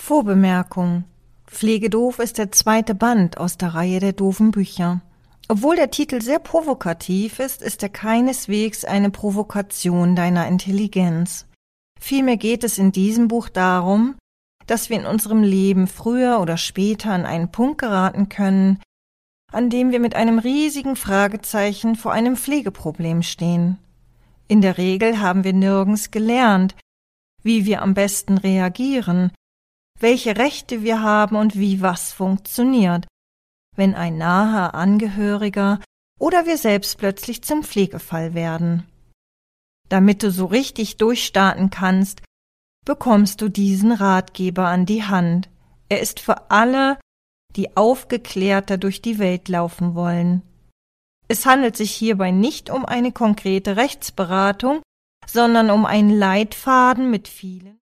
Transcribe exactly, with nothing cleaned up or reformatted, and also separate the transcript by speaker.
Speaker 1: Vorbemerkung: Pflegedoof ist der zweite Band aus der Reihe der doofen Bücher. Obwohl der Titel sehr provokativ ist, ist er keineswegs eine Provokation deiner Intelligenz. Vielmehr geht es in diesem Buch darum, dass wir in unserem Leben früher oder später an einen Punkt geraten können, an dem wir mit einem riesigen Fragezeichen vor einem Pflegeproblem stehen. In der Regel haben wir nirgends gelernt, wie wir am besten reagieren, welche Rechte wir haben und wie was funktioniert, wenn ein naher Angehöriger oder wir selbst plötzlich zum Pflegefall werden. Damit du so richtig durchstarten kannst, bekommst du diesen Ratgeber an die Hand. Er ist für alle, die aufgeklärter durch die Welt laufen wollen. Es handelt sich hierbei nicht um eine konkrete Rechtsberatung, sondern um einen Leitfaden mit vielen